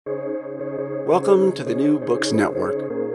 Welcome to the New Books Network.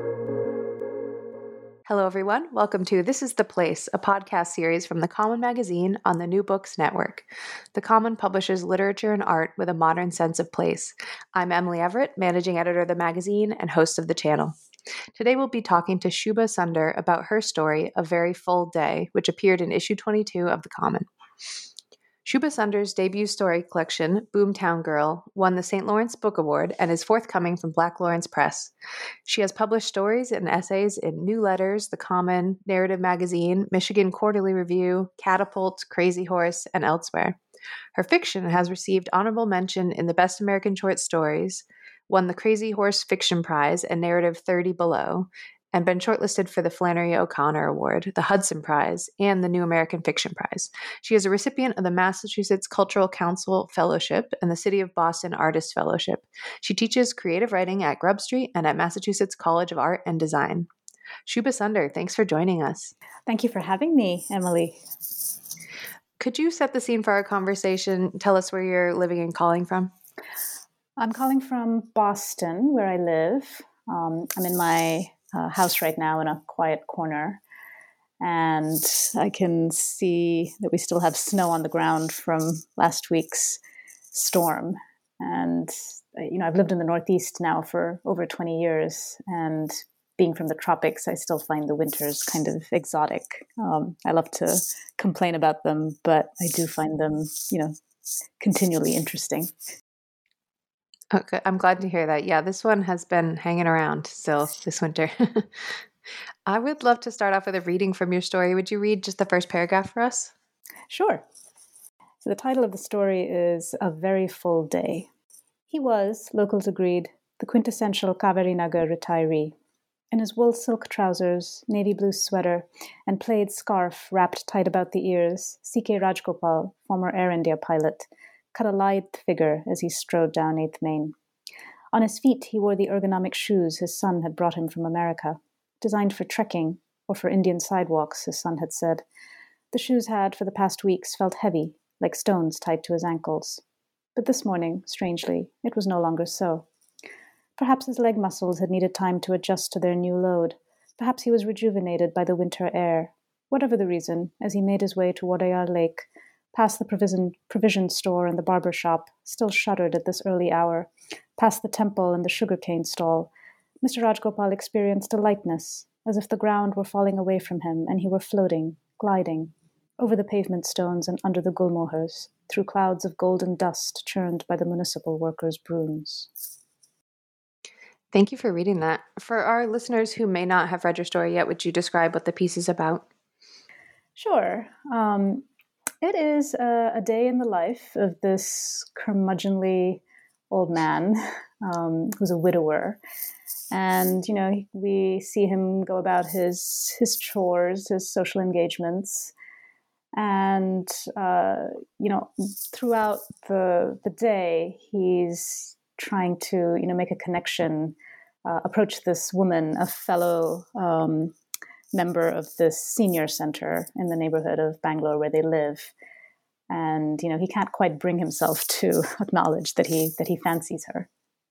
Hello, everyone. Welcome to This is the Place, a podcast series from The Common Magazine on the New Books Network. The Common publishes literature and art with a modern sense of place. I'm Emily Everett, managing editor of the magazine and host of the channel. Today we'll be talking to Shubha Sunder about her story, A Very Full Day, which appeared in issue 22 of The Common. Shubha Sunder's debut story collection, Boomtown Girl, won the St. Lawrence Book Award and is forthcoming from Black Lawrence Press. She has published stories and essays in New Letters, The Common, Narrative Magazine, Michigan Quarterly Review, Catapult, Crazy Horse, and elsewhere. Her fiction has received honorable mention in the Best American Short Stories, won the Crazy Horse Fiction Prize and Narrative 30 Below, and been shortlisted for the Flannery O'Connor Award, the Hudson Prize, and the New American Fiction Prize. She is a recipient of the Massachusetts Cultural Council Fellowship and the City of Boston Artist Fellowship. She teaches creative writing at Grub Street and at Massachusetts College of Art and Design. Shubha Sunder, thanks for joining us. Thank you for having me, Emily. Could you set the scene for our conversation? Tell us where you're living and calling from. I'm calling from Boston, where I live. I'm in my house right now in a quiet corner, and I can see that we still have snow on the ground from last week's storm. And I've lived in the Northeast now for over 20 years, and being from the tropics, I still find the winters kind of exotic. I love to complain about them, but I do find them, continually interesting. Okay, I'm glad to hear that. Yeah, this one has been hanging around still this winter. I would love to start off with a reading from your story. Would you read just the first paragraph for us? Sure. So the title of the story is A Very Full Day. He was, locals agreed, the quintessential Kaverinagar retiree. In his wool silk trousers, navy blue sweater, and plaid scarf wrapped tight about the ears, C.K. Rajgopal, former Air India pilot, cut a lithe figure as he strode down 8th Main. On his feet, he wore the ergonomic shoes his son had brought him from America, designed for trekking or for Indian sidewalks, his son had said. The shoes had, for the past weeks, felt heavy, like stones tied to his ankles. But this morning, strangely, it was no longer so. Perhaps his leg muscles had needed time to adjust to their new load. Perhaps he was rejuvenated by the winter air. Whatever the reason, as he made his way to Wadayar Lake, past the provision store and the barber shop, still shuttered at this early hour, past the temple and the sugarcane stall, Mr. Rajgopal experienced a lightness, as if the ground were falling away from him and he were floating, gliding, over the pavement stones and under the gulmohars, through clouds of golden dust churned by the municipal workers' brooms. Thank you for reading that. For our listeners who may not have read your story yet, would you describe what the piece is about? Sure. It is a day in the life of this curmudgeonly old man who's a widower. And, we see him go about his chores, his social engagements. And, throughout the day, he's trying to, make a connection, approach this woman, a fellow member of this senior center in the neighborhood of Bangalore where they live. And, he can't quite bring himself to acknowledge that he fancies her.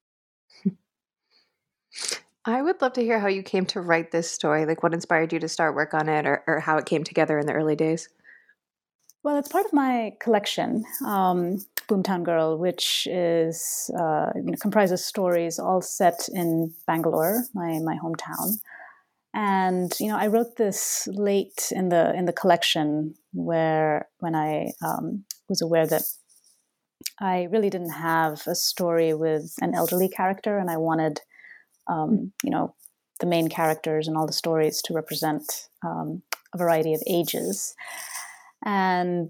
I would love to hear how you came to write this story, like what inspired you to start work on it or how it came together in the early days. Well, it's part of my collection, Boomtown Girl, which is comprises stories all set in Bangalore, my hometown. And I wrote this late in the collection, when I was aware that I really didn't have a story with an elderly character, and I wanted the main characters and all the stories to represent a variety of ages. And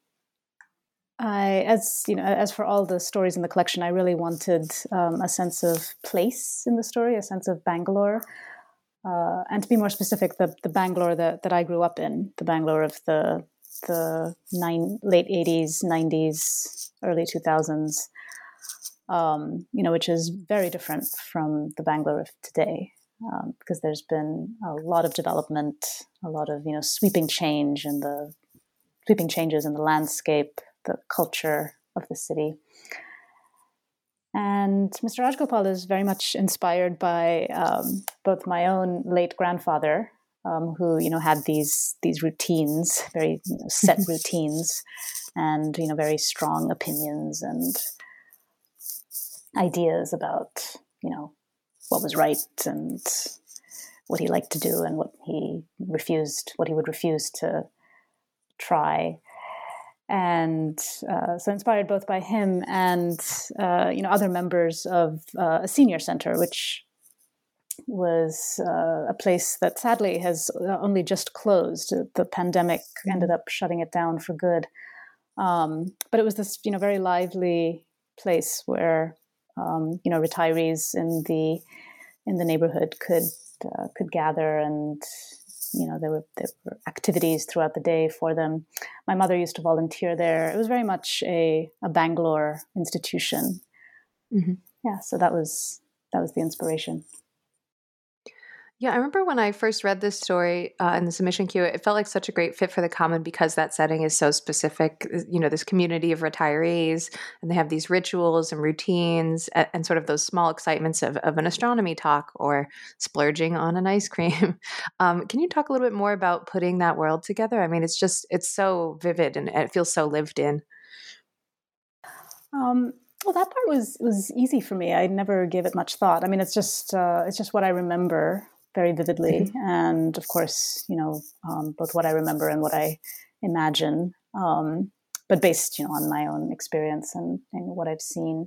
as for all the stories in the collection, I really wanted a sense of place in the story, a sense of Bangalore. And to be more specific, the Bangalore that I grew up in, the Bangalore of the late 80s, 90s, early 2000s, which is very different from the Bangalore of today, because there's been a lot of development, a lot of sweeping changes in the landscape, the culture of the city. And Mr. Rajgopal is very much inspired by both my own late grandfather, who had these routines, very set routines, and very strong opinions and ideas about what was right and what he liked to do and what he would refuse to try. And so inspired both by him and other members of a senior center, which was a place that sadly has only just closed. The pandemic ended up shutting it down for good. But it was this very lively place where retirees in the neighborhood could gather, and there were activities throughout the day for them. My mother used to volunteer there. It was very much a Bangalore institution. Mm-hmm. Yeah, so that was the inspiration. Yeah, I remember when I first read this story in the submission queue, it felt like such a great fit for the Common because that setting is so specific. This community of retirees, and they have these rituals and routines and sort of those small excitements of an astronomy talk or splurging on an ice cream. Can you talk a little bit more about putting that world together? I mean, it's so vivid and it feels so lived in. Well, that part was easy for me. I never gave it much thought. I mean, it's just what I remember very vividly, and of course, both what I remember and what I imagine, but based, on my own experience and what I've seen.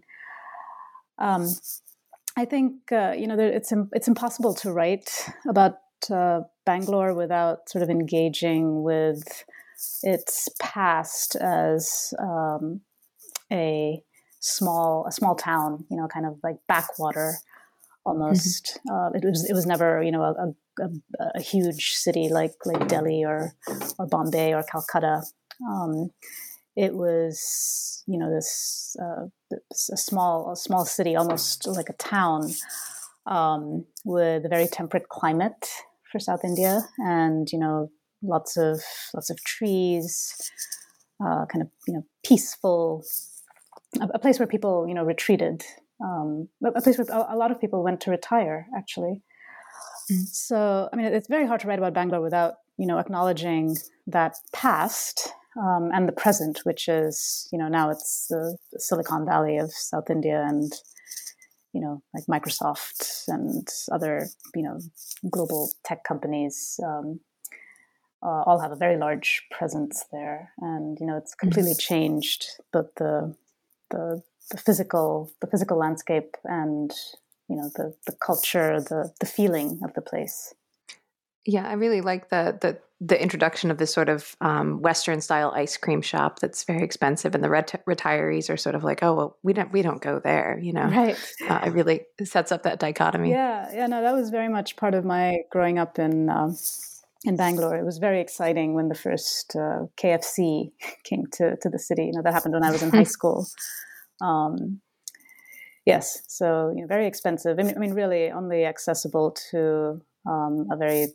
I think it's impossible to write about Bangalore without sort of engaging with its past as a small town, kind of like backwater. Almost, it was never, a huge city like Delhi or Bombay or Calcutta. It was, this a small city, almost like a town, with a very temperate climate for South India, and lots of trees, kind of peaceful, a place where people retreated. A place where a lot of people went to retire, actually. So, I mean, it's very hard to write about Bangalore without, acknowledging that past and the present, which is, now it's the Silicon Valley of South India, and, like Microsoft and other, global tech companies all have a very large presence there. And, it's completely changed both the physical landscape and the culture, the feeling of the place. Yeah, I really like the introduction of this sort of Western style ice cream shop that's very expensive, and the retirees are sort of like, oh well, we don't go there, Right. It really sets up that dichotomy. Yeah, no, that was very much part of my growing up in Bangalore. It was very exciting when the first KFC came to the city. That happened when I was in high school. Yes, so very expensive. I mean, really only accessible to a very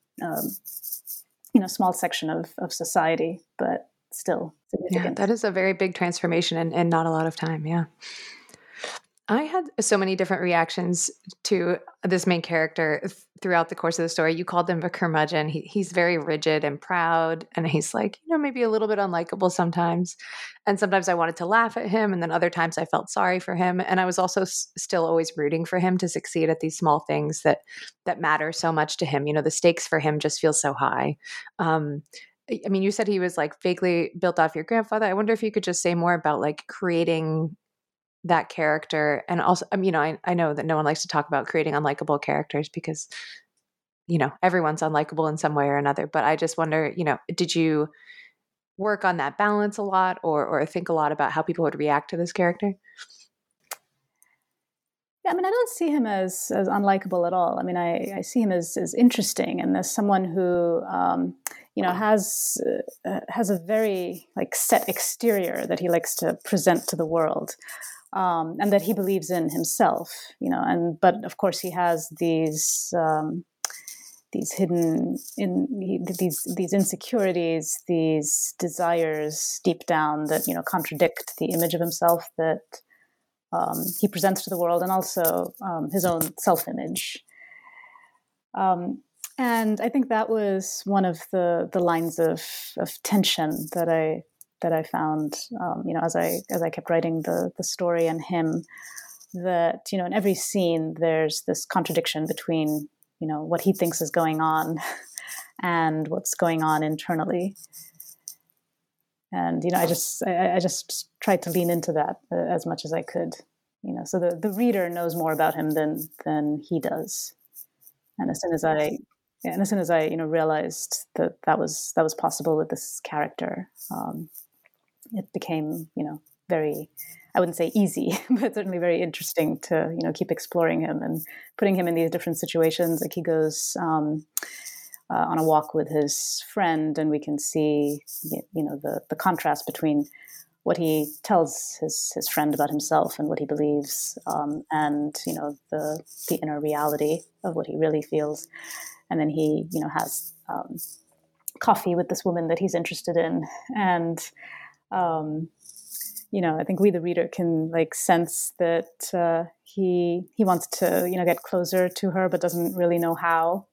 small section of society, but still significant. Yeah, that is a very big transformation and not a lot of time. Yeah. I had so many different reactions to this main character throughout the course of the story. You called him a curmudgeon. He's very rigid and proud, and he's like, maybe a little bit unlikable sometimes. And sometimes I wanted to laugh at him, and then other times I felt sorry for him. And I was also still always rooting for him to succeed at these small things that matter so much to him. The stakes for him just feel so high. I mean, you said he was like vaguely built off your grandfather. I wonder if you could just say more about like creating that character. And also, I know that no one likes to talk about creating unlikable characters because, everyone's unlikable in some way or another. But I just wonder, did you work on that balance a lot or think a lot about how people would react to this character? Yeah, I mean, I don't see him as unlikable at all. I mean, I see him as interesting and as someone who, has a very like set exterior that he likes to present to the world. And that he believes in himself, but of course he has these hidden these insecurities, these desires deep down that contradict the image of himself that he presents to the world, and also his own self-image. And I think that was one of the lines of tension that I found, as I kept writing the story and him. That in every scene there's this contradiction between what he thinks is going on and what's going on internally. And I just tried to lean into that as much as I could. So the reader knows more about him than he does. And as soon as I realized that was possible with this character, it became very, I wouldn't say easy, but certainly very interesting to keep exploring him and putting him in these different situations. Like he goes on a walk with his friend, and we can see the contrast between what he tells his friend about himself and what he believes, and the inner reality of what he really feels. And then he has coffee with this woman that he's interested in, and I think we, the reader, can sense that he wants to get closer to her, but doesn't really know how.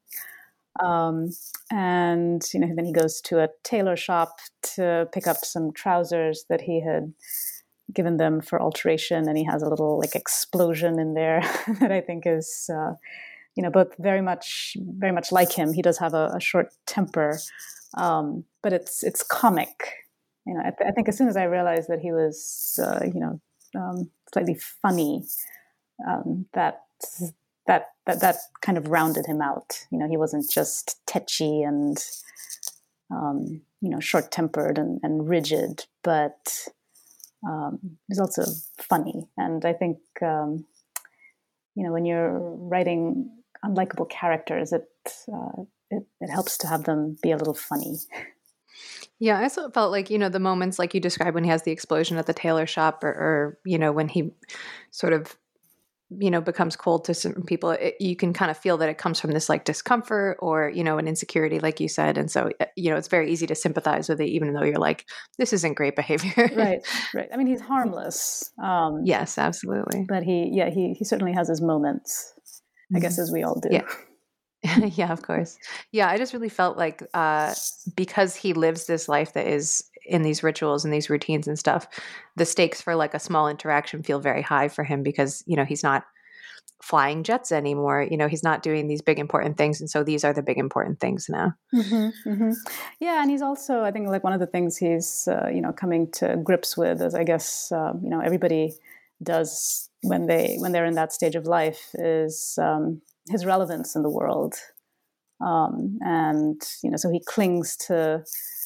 And then he goes to a tailor shop to pick up some trousers that he had given them for alteration, and he has a little explosion in there that I think is both very much like him. He does have a short temper, but it's comic. I think as soon as I realized that he was slightly funny, that kind of rounded him out. He wasn't just tetchy and short-tempered and rigid, but he's also funny. And I think when you're writing unlikable characters, it helps to have them be a little funny. Yeah, I also felt like, the moments like you described when he has the explosion at the tailor shop or when he sort of, becomes cold to certain people, you can kind of feel that it comes from this discomfort or, an insecurity, like you said. And so, it's very easy to sympathize with it, even though you're like, this isn't great behavior. Right. I mean, he's harmless. Yes, absolutely. But he certainly has his moments, I guess, as we all do. Yeah. Yeah, of course. Yeah, I just really felt like because he lives this life that is in these rituals and these routines and stuff, the stakes for a small interaction feel very high for him because, he's not flying jets anymore. He's not doing these big important things. And so these are the big important things now. Mm-hmm, mm-hmm. Yeah. And he's also, I think, one of the things he's, coming to grips with, as I guess, everybody does when they're in that stage of life, is his relevance in the world. And, so he clings to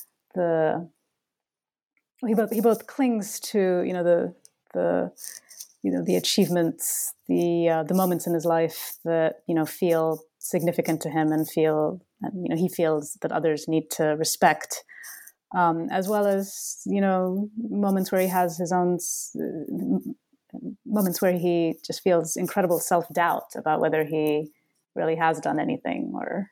he both clings to, the achievements, the moments in his life that, feel significant to him and he feels that others need to respect, as well as, moments where he has his own moments where he just feels incredible self-doubt about whether he really has done anything or,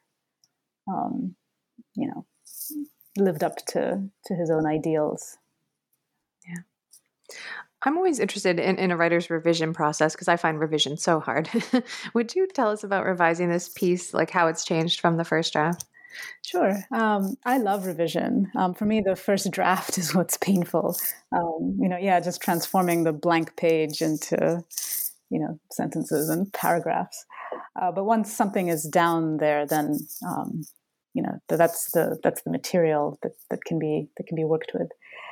lived up to his own ideals. Yeah. I'm always interested in a writer's revision process because I find revision so hard. Would you tell us about revising this piece, how it's changed from the first draft? Sure. I love revision. For me, the first draft is what's painful. Just transforming the blank page into, sentences and paragraphs. But once something is down there, then, that's the material that can be worked with.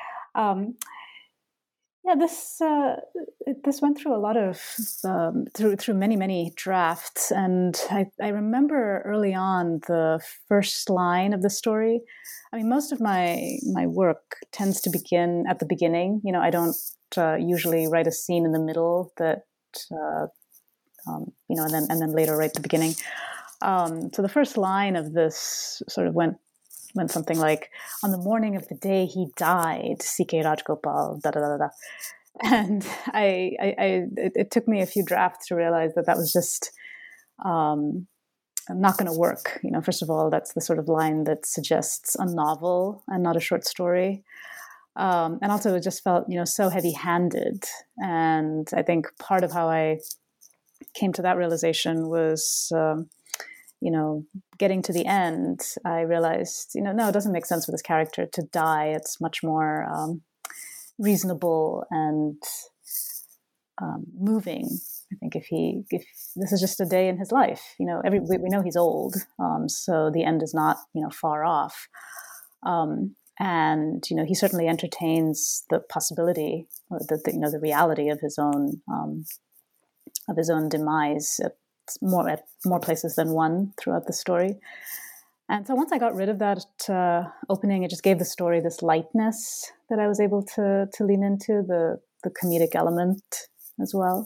This went through a lot of through many drafts, and I remember early on the first line of the story. I mean, most of my work tends to begin at the beginning. I don't usually write a scene in the middle that and then later write the beginning. So the first line of this sort of went something like, "On the morning of the day he died, C.K. Rajgopal, da da da da." And it took me a few drafts to realize that was just not going to work. First of all, that's the sort of line that suggests a novel and not a short story. And also it just felt, so heavy-handed. And I think part of how I came to that realization was, getting to the end, I realized, no, it doesn't make sense for this character to die. It's much more reasonable and moving. I think if this is just a day in his life, we know he's old, so the end is not, far off. And he certainly entertains the possibility, or the reality of his own demise at more places than one throughout the story. And so once I got rid of that opening, it just gave the story this lightness that I was able to lean into, the comedic element as well.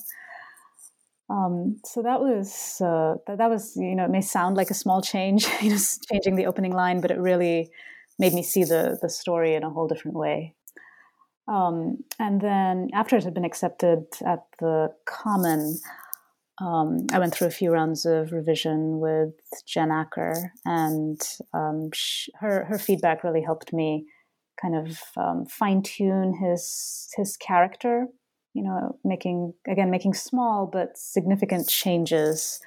So that was it may sound like a small change, just changing the opening line, but it really made me see the story in a whole different way. And then after it had been accepted at the Common, I went through a few rounds of revision with Jen Acker, and her feedback really helped me kind of fine-tune his character, making small but significant changes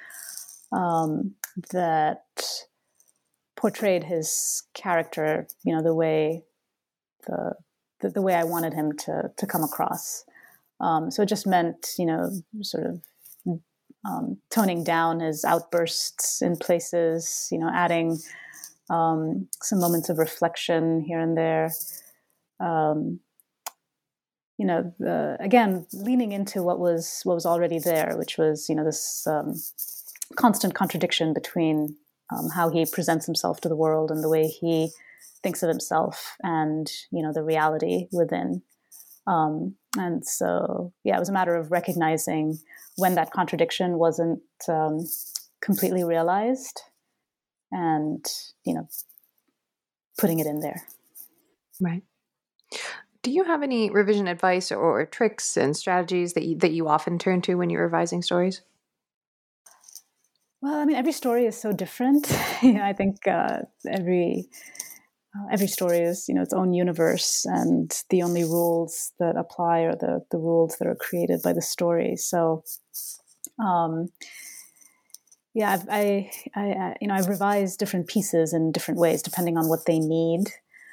that portrayed his character, the way the way I wanted him to come across. So it just meant, sort of toning down his outbursts in places, adding some moments of reflection here and there. Again, leaning into what was already there, which was, this constant contradiction between how he presents himself to the world and the way he thinks of himself, and the reality within. And so, it was a matter of recognizing when that contradiction wasn't completely realized, and putting it in there. Right. Do you have any revision advice or tricks and strategies that you often turn to when you're revising stories? Well, I mean, every story is so different. I think every story is, its own universe, and the only rules that apply are the rules that are created by the story. So, I've revised different pieces in different ways depending on what they need.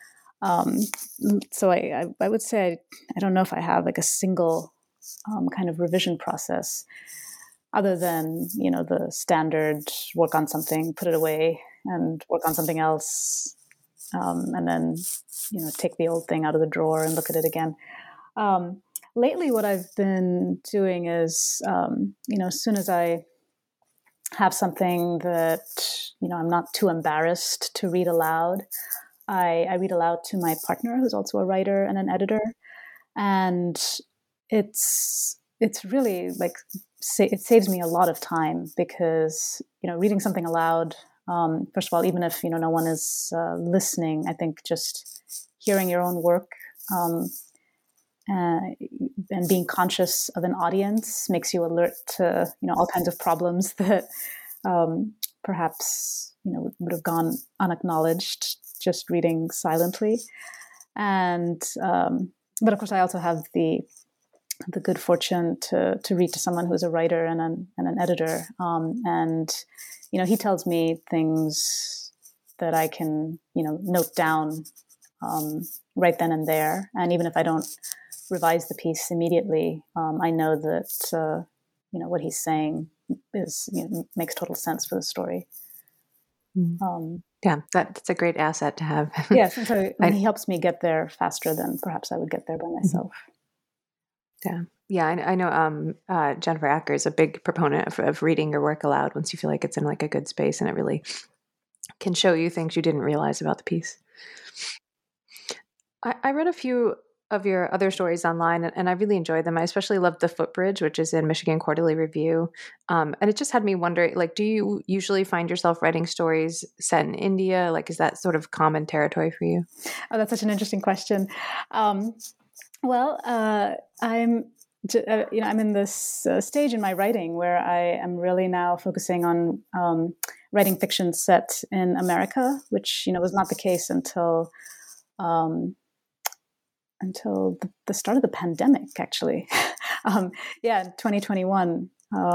So I would say I don't know if I have like a single kind of revision process, other than the standard work on something, put it away, and work on something else. And then, take the old thing out of the drawer and look at it again. Lately, what I've been doing is, as soon as I have something that, I'm not too embarrassed to read aloud, I read aloud to my partner, who's also a writer and an editor. And it's really like, it saves me a lot of time, because, reading something aloud, first of all, even if no one is listening, I think just hearing your own work and being conscious of an audience makes you alert to all kinds of problems that perhaps would have gone unacknowledged just reading silently. And but of course, I also have the good fortune to read to someone who's a writer and an editor, and he tells me things that I can note down right then and there. And even if I don't revise the piece immediately, I know that what he's saying is makes total sense for the story. Yeah, that's a great asset to have. Yes, and so he helps me get there faster than perhaps I would get there by myself. Yeah, I know Jennifer Acker is a big proponent of reading your work aloud once you feel like it's in like a good space, and it really can show you things you didn't realize about the piece. I read a few of your other stories online, and I really enjoyed them. I especially loved The Footbridge, which is in Michigan Quarterly Review. And it just had me wondering, like, do you usually find yourself writing stories set in India? Like, is that sort of common territory for you? Oh, that's such an interesting question. Well, I'm in this stage in my writing where I am really now focusing on writing fiction set in America, which was not the case until until the start of the pandemic, actually. 2021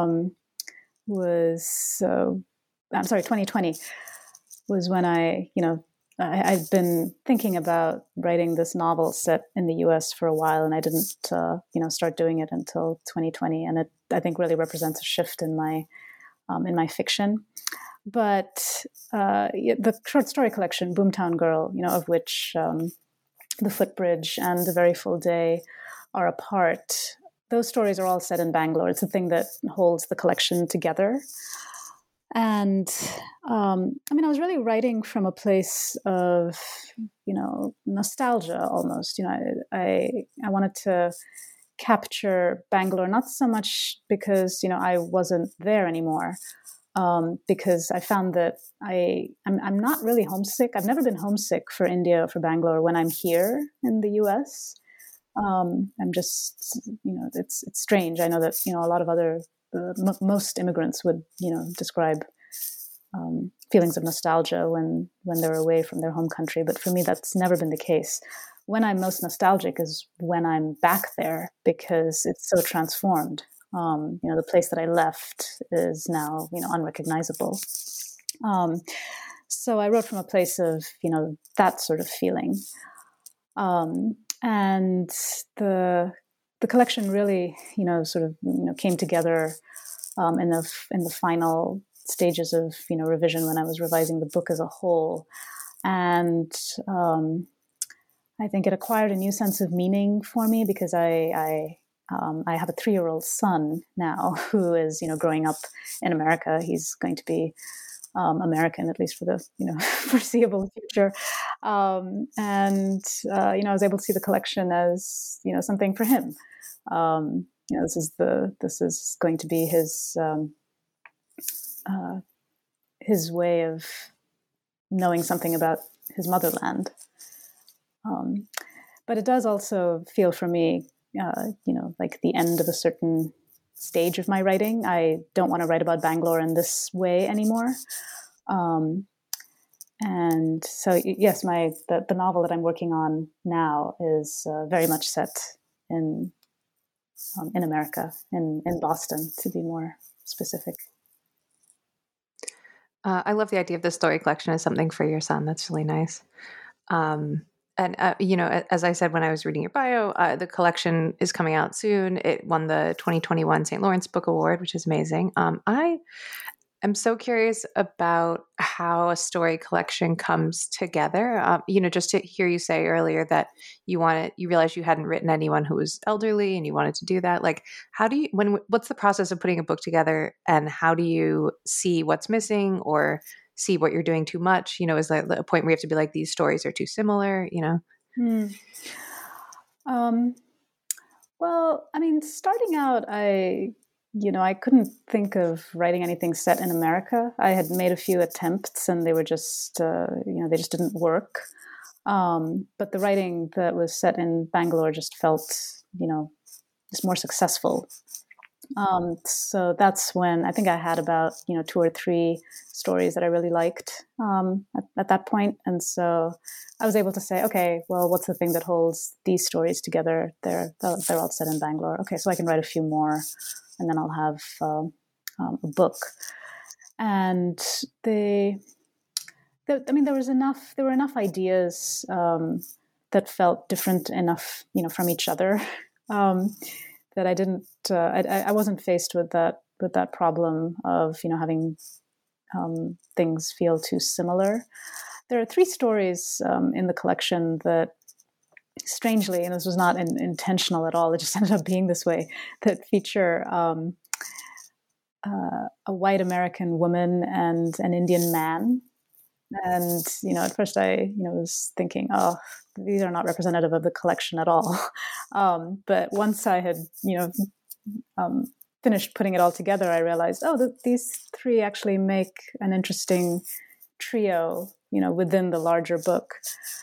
was, I'm sorry, 2020 was when I'd been thinking about writing this novel set in the U.S. for a while, and I didn't, start doing it until 2020. And it, I think, really represents a shift in my fiction. But the short story collection, Boomtown Girl, of which The Footbridge and The Very Full Day are a part, those stories are all set in Bangalore. It's the thing that holds the collection together. And I was really writing from a place of, nostalgia almost. I wanted to capture Bangalore, not so much because, I wasn't there anymore, because I found that I'm not really homesick. I've never been homesick for India or for Bangalore when I'm here in the US. I'm just, it's strange. I know that, a lot of other, most immigrants would, describe feelings of nostalgia when they're away from their home country. But for me, that's never been the case. When I'm most nostalgic is when I'm back there, because it's so transformed. The place that I left is now, unrecognizable. So I wrote from a place of, that sort of feeling. And the collection really, came together in the final stages of, revision when I was revising the book as a whole. And I think it acquired a new sense of meaning for me because I have a 3-year-old son now who is, growing up in America. He's going to be American, at least for the foreseeable future. I was able to see the collection as something for him. This is going to be his way of knowing something about his motherland. But it does also feel for me, like the end of a certain stage of my writing. I don't want to write about Bangalore in this way anymore. And so, yes, the novel that I'm working on now is very much set in America, in Boston, to be more specific. I love the idea of the story collection as something for your son. That's really nice. And, as I said when I was reading your bio, the collection is coming out soon. It won the 2021 St. Lawrence Book Award, which is amazing. I am so curious about how a story collection comes together. Just to hear you say earlier that you realized you hadn't written anyone who was elderly and you wanted to do that. Like, what's the process of putting a book together, and how do you see what's missing or see what you're doing too much? Is that a point where you have to be like, these stories are too similar, Well, starting out, I couldn't think of writing anything set in America. I had made a few attempts and they were just, they just didn't work. But the writing that was set in Bangalore just felt, just more successful. So that's when I think I had about, 2 or 3 stories that I really liked at that point. And so I was able to say, okay, well, what's the thing that holds these stories together? They're all set in Bangalore. Okay, so I can write a few more, and then I'll have a book. And there were enough ideas that felt different enough, from each other. That I didn't, I wasn't faced with that problem of, having things feel too similar. There are 3 stories in the collection that, strangely, and this was not intentional at all, it just ended up being this way, that feature a white American woman and an Indian man. And, at first I, was thinking, oh, these are not representative of the collection at all. But once I had, finished putting it all together, I realized, these 3 actually make an interesting trio, within the larger book.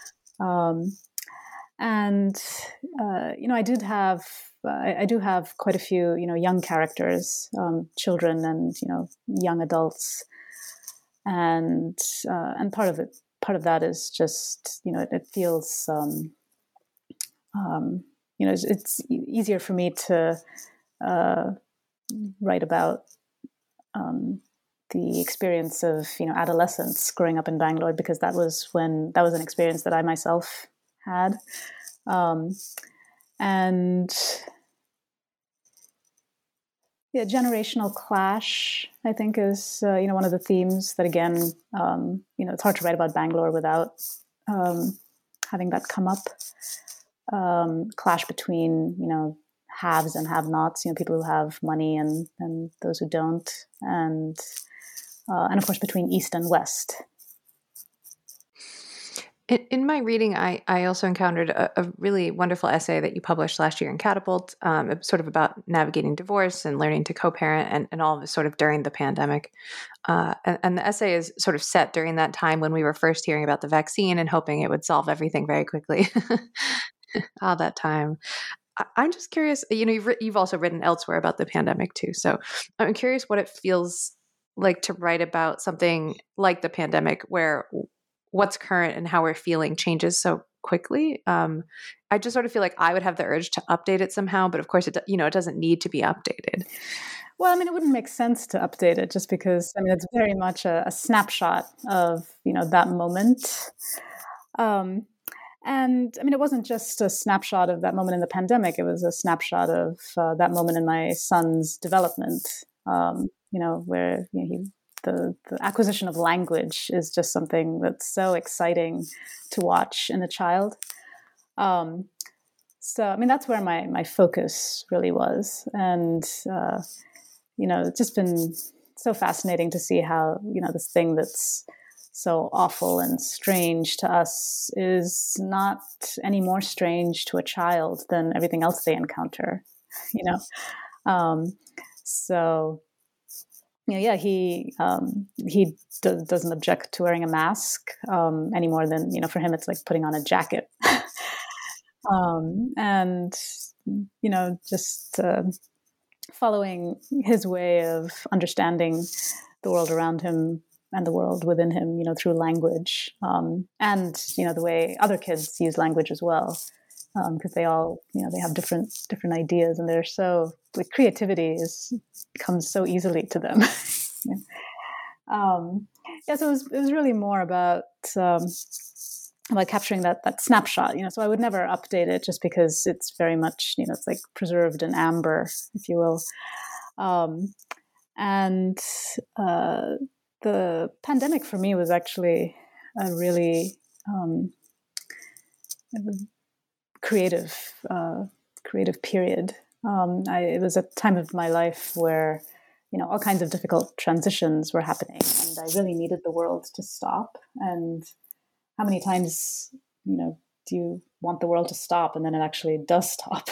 I do have quite a few, young characters, children and, young adults. And part of that is just, it feels it's easier for me to write about the experience of adolescence growing up in Bangalore, because that was an experience that I myself had, and yeah, generational clash, I think, is one of the themes that, again, it's hard to write about Bangalore without having that come up. Clash between haves and have-nots, people who have money and those who don't, and of course between East and West. In my reading, I also encountered a really wonderful essay that you published last year in Catapult, sort of about navigating divorce and learning to co-parent, and all of this sort of during the pandemic. And the essay is sort of set during that time when we were first hearing about the vaccine and hoping it would solve everything very quickly. All that time. I'm just curious, you've also written elsewhere about the pandemic too. So I'm curious what it feels like to write about something like the pandemic, where what's current and how we're feeling changes so quickly. I just sort of feel like I would have the urge to update it somehow, but of course it doesn't need to be updated. Well, I mean, it wouldn't make sense to update it just because, it's very much a snapshot of, that moment. And I mean, it wasn't just a snapshot of that moment in the pandemic. It was a snapshot of that moment in my son's development, where the acquisition of language is just something that's so exciting to watch in a child. So, I mean, that's where my focus really was. And, it's just been so fascinating to see how, this thing that's so awful and strange to us is not any more strange to a child than everything else they encounter, So, he doesn't object to wearing a mask any more than, for him, it's like putting on a jacket. And, just following his way of understanding the world around him and the world within him, through language, and the way other kids use language as well, because they all, they have different ideas, and they're so creativity comes so easily to them. So it was really more about capturing that snapshot, So I would never update it just because it's very much, it's like preserved in amber, if you will, and the pandemic for me was actually a really creative period. It was a time of my life where, all kinds of difficult transitions were happening, and I really needed the world to stop. And how many times, do you want the world to stop, and then it actually does stop?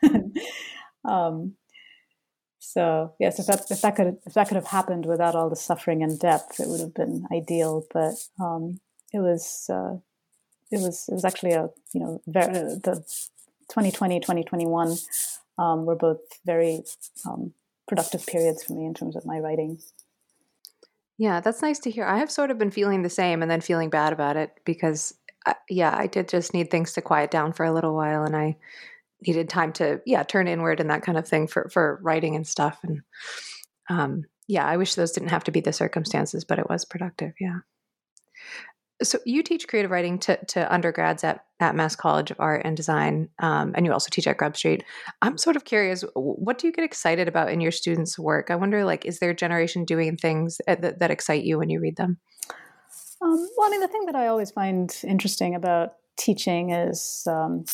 So yes, if that could have happened without all the suffering and death, it would have been ideal. But it was actually the 2020, 2021 were both very productive periods for me in terms of my writing. Yeah, that's nice to hear. I have sort of been feeling the same and then feeling bad about it because, I did just need things to quiet down for a little while, and I needed time to, turn inward and that kind of thing for writing and stuff. And I wish those didn't have to be the circumstances, but it was productive. Yeah. So you teach creative writing to undergrads at Mass College of Art and Design, and you also teach at Grub Street. I'm sort of curious, what do you get excited about in your students' work? I wonder, is there a generation doing things that excite you when you read them? Well, I mean, the thing that I always find interesting about teaching is, on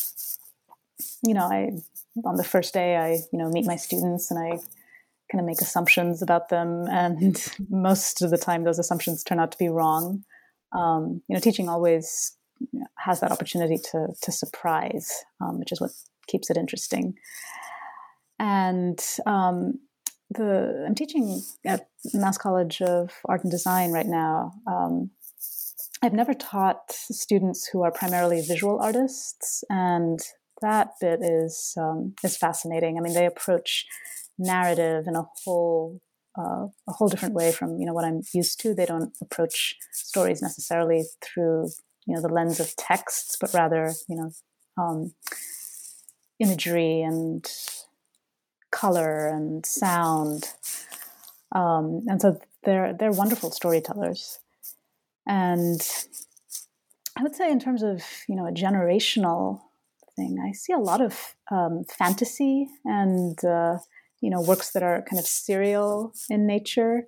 the first day, I meet my students and I kind of make assumptions about them, and most of the time, those assumptions turn out to be wrong. Teaching always has that opportunity to surprise, which is what keeps it interesting. And I'm teaching at Mass College of Art and Design right now. I've never taught students who are primarily visual artists, and that bit is fascinating. I mean, they approach narrative in a whole different way from what I'm used to. They don't approach stories necessarily through the lens of texts, but rather imagery and color and sound. And so they're wonderful storytellers. And I would say in terms of, a generational thing, I see a lot of fantasy and, works that are kind of serial in nature.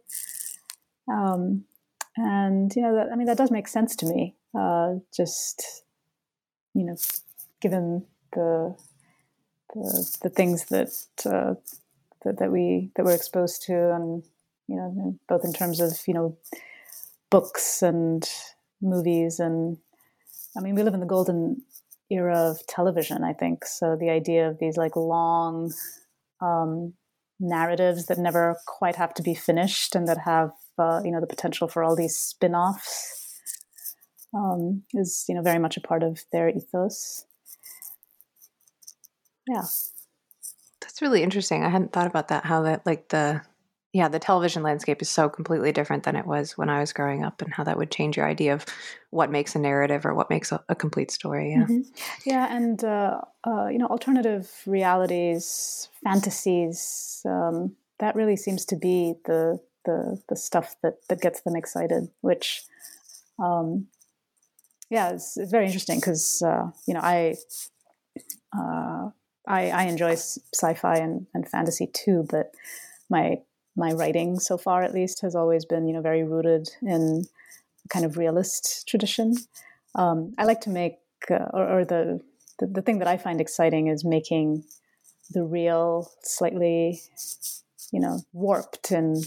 And, that does make sense to me. Just, given the things that we're exposed to, and both in terms of books and movies, and we live in the golden era of television, I think. So the idea of these like long narratives that never quite have to be finished and that have the potential for all these spin-offs is very much a part of their ethos. Yeah. That's really interesting. I hadn't thought about that, how that like the television landscape is so completely different than it was when I was growing up, and how that would change your idea of what makes a narrative or what makes a complete story. Yeah. Mm-hmm. Yeah. And, alternative realities, fantasies, that really seems to be the stuff that gets them excited, which, it's very interesting because, I enjoy sci-fi and fantasy too, but my writing so far, at least, has always been, very rooted in kind of realist tradition. I like to make, or the thing that I find exciting is making the real slightly, warped and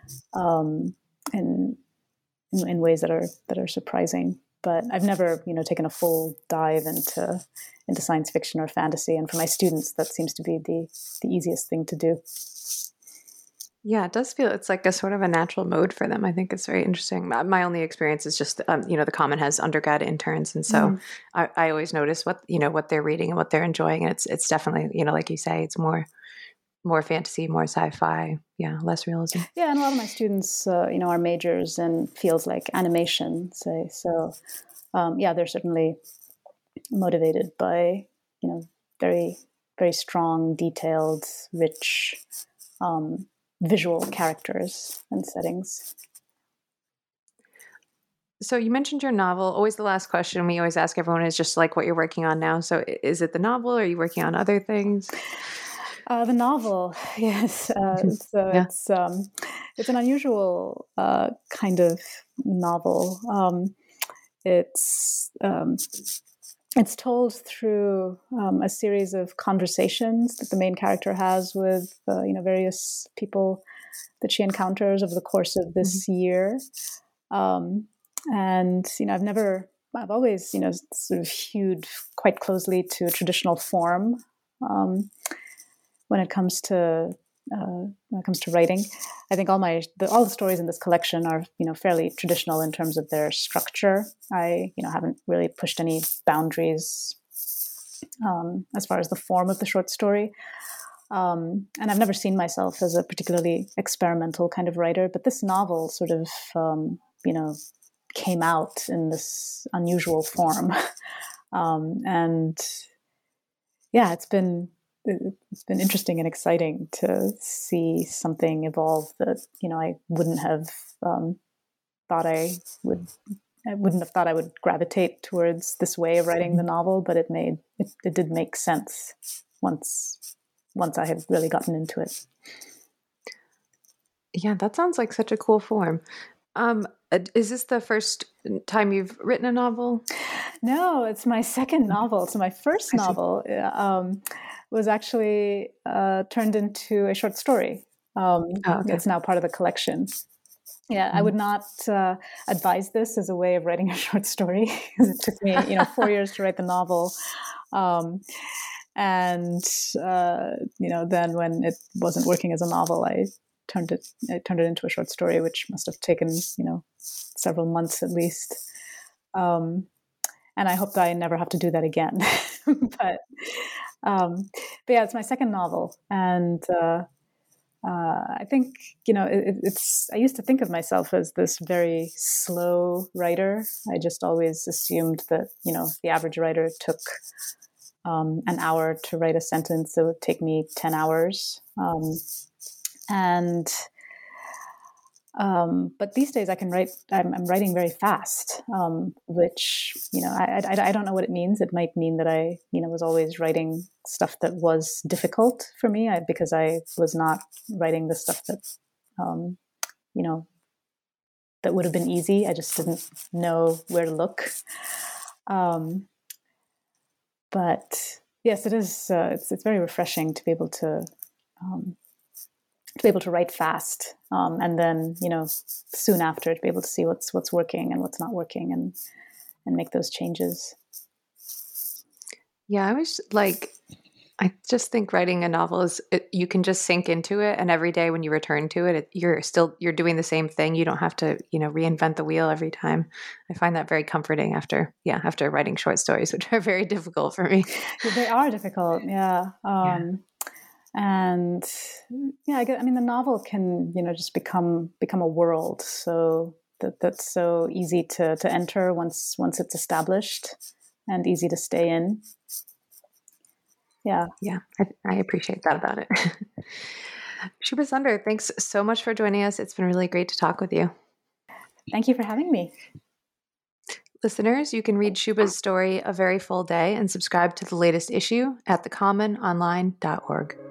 in ways that are surprising. But I've never, taken a full dive into science fiction or fantasy. And for my students, that seems to be the easiest thing to do. Yeah, it does feel it's like a sort of a natural mode for them. I think it's very interesting. My only experience is just, the Common has undergrad interns, and so I always notice what they're reading and what they're enjoying, and it's definitely, like you say, it's more fantasy, more sci-fi, less realism. Yeah, and a lot of my students, are majors in fields like animation, say. So, they're certainly motivated by, very, very strong, detailed, rich visual characters and settings. So you mentioned your novel. Always the last question we always ask everyone is just like what you're working on now. So is it the novel, or are you working on other things? The novel, yes. So it's an unusual kind of novel. It's told through a series of conversations that the main character has with various people that she encounters over the course of this year. And I've always sort of hewed quite closely to a traditional form when it comes to writing. I think all the stories in this collection are fairly traditional in terms of their structure. I haven't really pushed any boundaries as far as the form of the short story. And I've never seen myself as a particularly experimental kind of writer, but this novel sort of came out in this unusual form. And it's been interesting and exciting to see something evolve that I wouldn't have thought I would. I wouldn't have thought I would gravitate towards this way of writing the novel, but it did make sense once I had really gotten into it. Yeah, that sounds like such a cool form. Is this the first time you've written a novel? No, it's my second novel. So my first novel was actually turned into a short story. It's now part of the collection. Yeah, I would not advise this as a way of writing a short story, because it took me 4 years to write the novel. And then when it wasn't working as a novel, I turned it into a short story, which must have taken several months at least. And I hope that I never have to do that again. but yeah, it's my second novel, and I think it's. I used to think of myself as this very slow writer. I just always assumed that the average writer took an hour to write a sentence. It would take me 10 hours. But these days I can write, I'm writing very fast, which, I don't know what it means. It might mean that I, was always writing stuff that was difficult for me because I was not writing the stuff that, that would have been easy. I just didn't know where to look. But yes, it is. It's very refreshing to be able to write fast, and then soon after to be able to see what's working and what's not working, and make those changes. Yeah, I just think writing a novel is you can just sink into it, and every day when you return to it, you're doing the same thing. You don't have to reinvent the wheel every time. I find that very comforting after writing short stories, which are very difficult for me. They are difficult, yeah. And yeah, I mean, the novel can just become a world, so that's so easy to enter once it's established, and easy to stay in. Yeah. I appreciate that about it. Shubha Sunder, thanks so much for joining us. It's been really great to talk with you. Thank you for having me. Listeners, you can read Shubha's story, A Very Full Day, and subscribe to the latest issue at thecommononline.org.